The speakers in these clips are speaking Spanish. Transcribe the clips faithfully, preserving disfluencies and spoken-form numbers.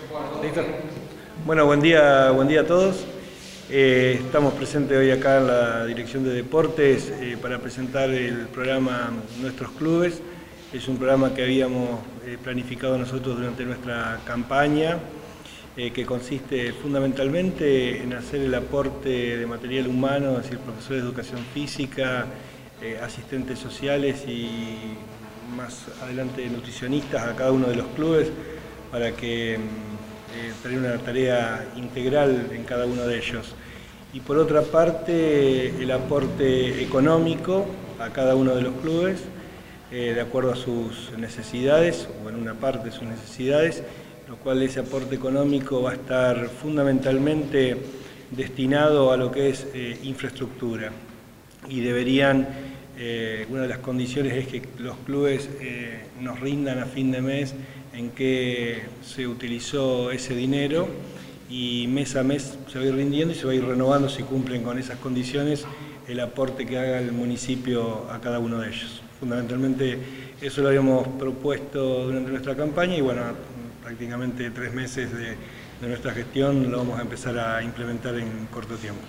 ¿Listo? Bueno, buen día, buen día a todos. Eh, estamos presentes hoy acá en la Dirección de Deportes eh, para presentar el programa Nuestros Clubes. Es un programa que habíamos eh, planificado nosotros durante nuestra campaña, eh, que consiste fundamentalmente en hacer el aporte de material humano, es decir, profesores de educación física, eh, asistentes sociales y más adelante nutricionistas a cada uno de los clubes, para que eh, tener una tarea integral en cada uno de ellos. Y por otra parte, el aporte económico a cada uno de los clubes, eh, de acuerdo a sus necesidades, o en una parte de sus necesidades, lo cual ese aporte económico va a estar fundamentalmente destinado a lo que es eh, infraestructura. Y deberían, eh, una de las condiciones es que los clubes eh, nos rindan a fin de mes en qué se utilizó ese dinero, y mes a mes se va a ir rindiendo y se va a ir renovando, si cumplen con esas condiciones, el aporte que haga el municipio a cada uno de ellos. Fundamentalmente eso lo habíamos propuesto durante nuestra campaña y bueno, prácticamente tres meses de, de nuestra gestión lo vamos a empezar a implementar en corto tiempo.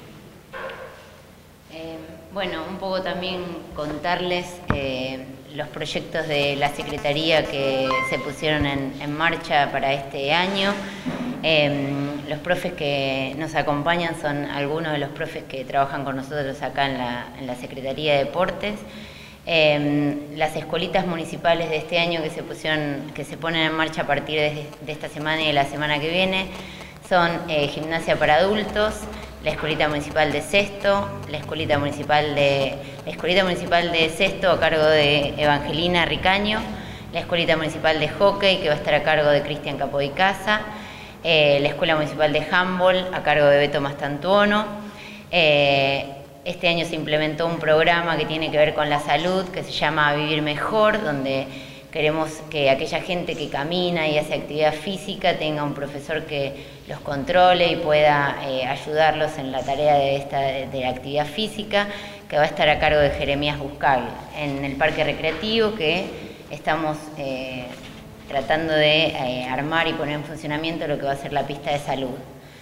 Eh, bueno, un poco también contarles eh, los proyectos de la Secretaría que se pusieron en, en marcha para este año. Eh, los profes que nos acompañan son algunos de los profes que trabajan con nosotros acá en la, en la Secretaría de Deportes. Eh, las escuelitas municipales de este año que se pusieron, que se ponen en marcha a partir de, de esta semana y de la semana que viene son eh, Gimnasia para Adultos, la Escuelita Municipal de Sexto, la Escuelita Municipal de, la Escuelita Municipal de Sexto a cargo de Evangelina Ricaño, la Escuelita Municipal de Hockey que va a estar a cargo de Cristian Capodicasa, eh, la Escuela Municipal de Handball a cargo de Beto Mastantuono. Eh, este año se implementó un programa que tiene que ver con la salud que se llama Vivir Mejor, donde queremos que aquella gente que camina y hace actividad física tenga un profesor que los controle y pueda eh, ayudarlos en la tarea de, esta, de la actividad física, que va a estar a cargo de Jeremías Buscaglia, en el parque recreativo que estamos eh, tratando de eh, armar y poner en funcionamiento lo que va a ser la pista de salud.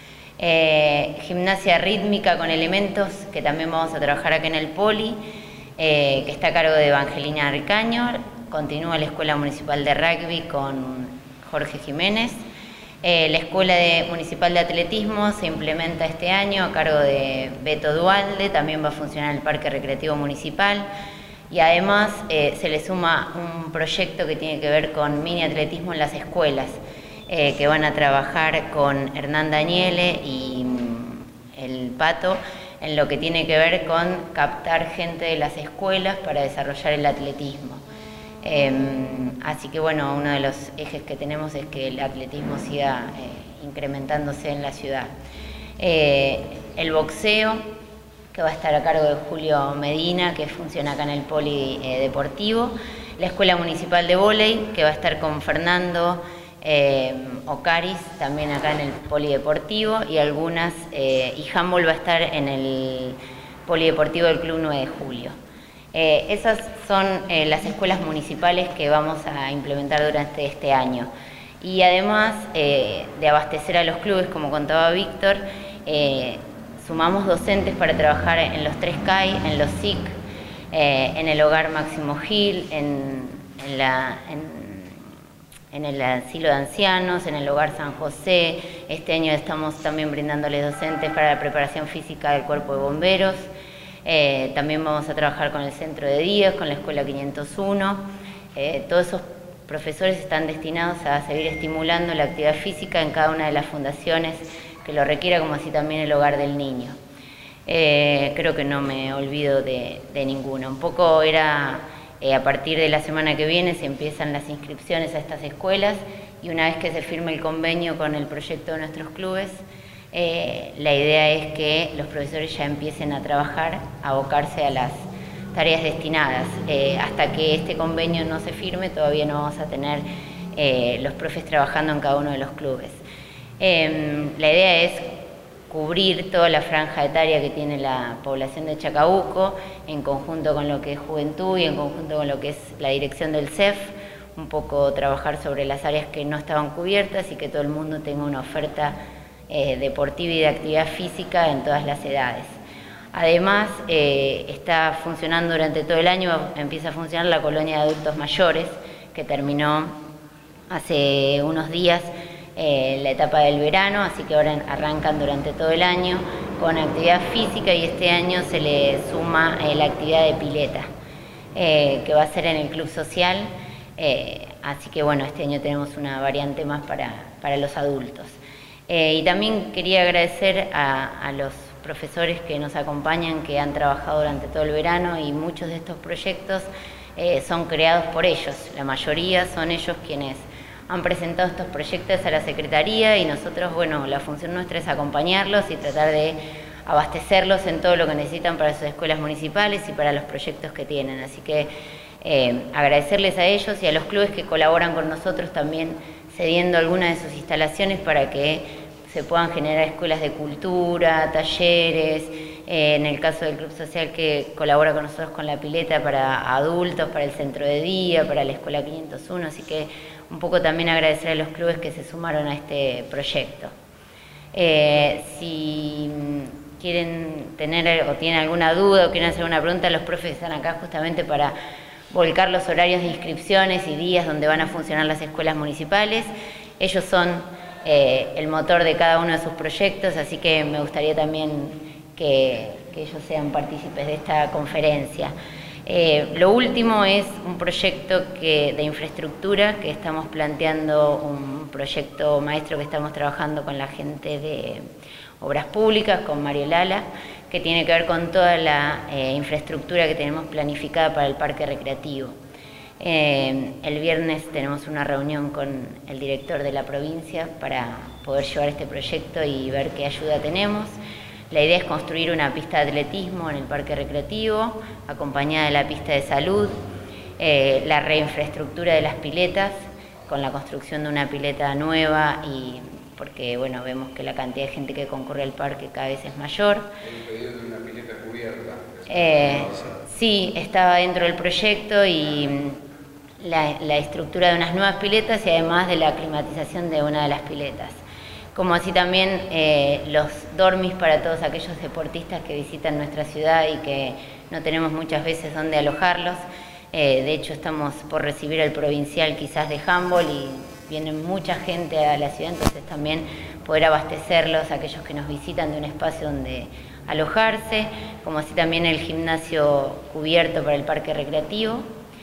Eh, gimnasia rítmica con elementos, que también vamos a trabajar acá en el Poli, eh, que está a cargo de Evangelina Ricaño. Continúa la Escuela Municipal de Rugby con Jorge Jiménez. Eh, la Escuela de, Municipal de Atletismo se implementa este año a cargo de Beto Dualde, también va a funcionar el Parque Recreativo Municipal. Y además eh, se le suma un proyecto que tiene que ver con mini atletismo en las escuelas, eh, que van a trabajar con Hernán Daniele y mm, el Pato, en lo que tiene que ver con captar gente de las escuelas para desarrollar el atletismo. Eh, así que bueno, uno de los ejes que tenemos es que el atletismo siga eh, incrementándose en la ciudad. Eh, el boxeo, que va a estar a cargo de Julio Medina, que funciona acá en el Polideportivo. La Escuela Municipal de Vóley, que va a estar con Fernando eh, Ocaris, también acá en el Polideportivo, y algunas, eh, y handball va a estar en el Polideportivo del Club nueve de julio. Eh, esas son eh, las escuelas municipales que vamos a implementar durante este año. Y además eh, de abastecer a los clubes, como contaba Víctor, eh, sumamos docentes para trabajar en los tres C A I, en los S I C, eh, en el Hogar Máximo Gil, en, en, la, en, en el Asilo de Ancianos, en el Hogar San José. Este año estamos también brindándoles docentes para la preparación física del Cuerpo de Bomberos. Eh, también vamos a trabajar con el Centro de Días, con la Escuela quinientos uno. Eh, todos esos profesores están destinados a seguir estimulando la actividad física en cada una de las fundaciones que lo requiera, como así también el Hogar del Niño. Eh, creo que no me olvido de, de ninguna. Un poco era, eh, a partir de la semana que viene se empiezan las inscripciones a estas escuelas, y una vez que se firme el convenio con el proyecto de nuestros clubes, Eh, la idea es que los profesores ya empiecen a trabajar, a abocarse a las tareas destinadas. Eh, hasta que este convenio no se firme, todavía no vamos a tener eh, los profes trabajando en cada uno de los clubes. Eh, la idea es cubrir toda la franja etaria que tiene la población de Chacabuco, en conjunto con lo que es Juventud y en conjunto con lo que es la dirección del C E F, un poco trabajar sobre las áreas que no estaban cubiertas y que todo el mundo tenga una oferta eh, deportiva y de actividad física en todas las edades. Además, eh, está funcionando durante todo el año, empieza a funcionar la colonia de adultos mayores, que terminó hace unos días eh, la etapa del verano, así que ahora arrancan durante todo el año con actividad física, y este año se le suma eh, la actividad de pileta, eh, que va a ser en el club social, eh, así que bueno, este año tenemos una variante más para, para los adultos. Eh, y también quería agradecer a, a los profesores que nos acompañan, que han trabajado durante todo el verano, y muchos de estos proyectos eh, son creados por ellos. La mayoría son ellos quienes han presentado estos proyectos a la Secretaría, y nosotros, bueno, la función nuestra es acompañarlos y tratar de abastecerlos en todo lo que necesitan para sus escuelas municipales y para los proyectos que tienen. Así que eh, agradecerles a ellos y a los clubes que colaboran con nosotros también, cediendo algunas de sus instalaciones para que se puedan generar escuelas de cultura, talleres, eh, en el caso del Club Social, que colabora con nosotros con la pileta para adultos, para el centro de día, para la escuela quinientos uno, así que un poco también agradecer a los clubes que se sumaron a este proyecto. Eh, si quieren tener o tienen alguna duda o quieren hacer una pregunta, los profes están acá justamente para volcar los horarios de inscripciones y días donde van a funcionar las escuelas municipales. Ellos son eh, el motor de cada uno de sus proyectos, así que me gustaría también que, que ellos sean partícipes de esta conferencia. Eh, lo último es un proyecto que, de infraestructura, que estamos planteando, un proyecto maestro que estamos trabajando con la gente de Obras Públicas, con Mario Lala, que tiene que ver con toda la eh, infraestructura que tenemos planificada para el parque recreativo. Eh, el viernes tenemos una reunión con el director de la provincia para poder llevar este proyecto y ver qué ayuda tenemos. La idea es construir una pista de atletismo en el parque recreativo, acompañada de la pista de salud, eh, la reinfraestructura de las piletas, con la construcción de una pileta nueva, y porque bueno, vemos que la cantidad de gente que concurre al parque cada vez es mayor. ¿El pedido de una pileta cubierta? Eh, sí, estaba dentro del proyecto, y la, la estructura de unas nuevas piletas y además de la climatización de una de las piletas. Como así también eh, los dormis para todos aquellos deportistas que visitan nuestra ciudad y que no tenemos muchas veces dónde alojarlos. Eh, de hecho, estamos por recibir el provincial quizás de handball y viene mucha gente a la ciudad, entonces también poder abastecerlos, aquellos que nos visitan, de un espacio donde alojarse, como así también el gimnasio cubierto para el parque recreativo.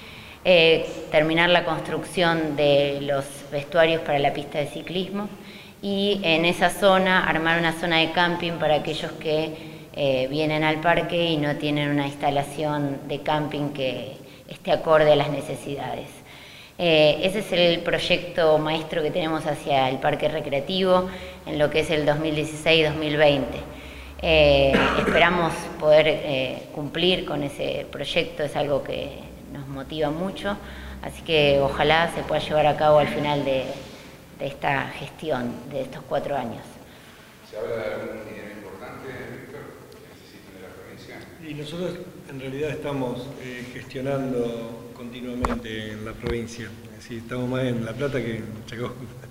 Eh, terminar la construcción de los vestuarios para la pista de ciclismo, y en esa zona armar una zona de camping para aquellos que eh, vienen al parque y no tienen una instalación de camping que esté acorde a las necesidades. Eh, ese es el proyecto maestro que tenemos hacia el parque recreativo en lo que es el dos mil dieciséis dos mil veinte. Eh, esperamos poder eh, cumplir con ese proyecto, es algo que nos motiva mucho, así que ojalá se pueda llevar a cabo al final de de esta gestión de estos cuatro años. ¿Se habla de algún dinero importante, Víctor, que necesiten de la provincia? Y nosotros en realidad estamos eh, gestionando continuamente en la provincia, así estamos más en La Plata que en Chacón.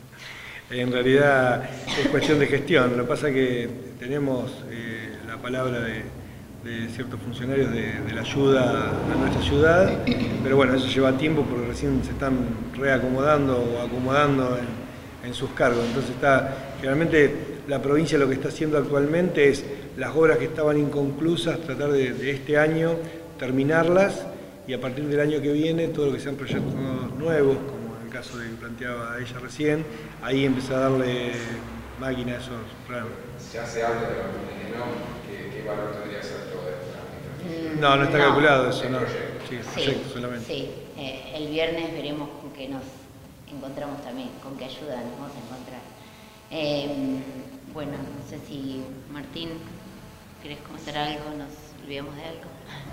En realidad es cuestión de gestión, lo que pasa es que tenemos eh, la palabra de, de ciertos funcionarios de, de la ayuda a nuestra ciudad, pero bueno, eso lleva tiempo porque recién se están reacomodando o acomodando en, en sus cargos. Entonces está, generalmente la provincia lo que está haciendo actualmente es las obras que estaban inconclusas, tratar de, de este año terminarlas, y a partir del año que viene todo lo que sean proyectos nuevos, como en el caso de que planteaba ella recién, ahí empezar a darle máquina a esos planos. ¿Se hace algo de algún dinero? ¿Qué, qué valor tendría que ser todo esto? No, no está No. calculado eso, no. Proyecto. Sí, Sí, proyecto solamente. sí. Eh, el viernes veremos con qué nos encontramos también, con qué ayuda nos vamos a encontrar. Eh, bueno, no sé si Martín, ¿querés comentar algo? ¿Nos olvidamos de algo?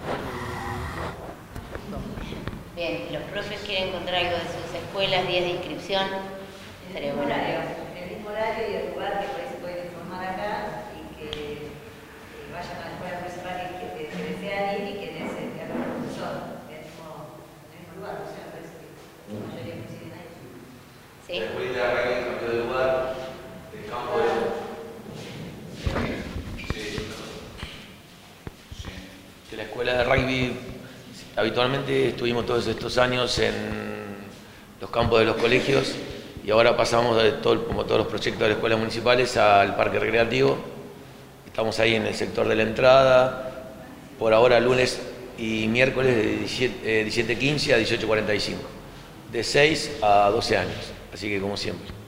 Bien, los profes quieren encontrar algo de sus escuelas, días de inscripción. Estaría bueno. En el mismo horario y el lugar que por ahí se pueden informar acá, y que eh, vayan a la escuela principal y que, que, que desean ir y que den ese diálogo con el profesor, en el mismo, en el mismo lugar, o sea, me parece que la mayoría el rugby, habitualmente estuvimos todos estos años en los campos de los colegios y ahora pasamos, de todo, como todos los proyectos de las escuelas municipales, al parque recreativo. Estamos ahí en el sector de la entrada, por ahora lunes y miércoles de diecisiete quince a dieciocho cuarenta y cinco, de seis a doce años, así que como siempre.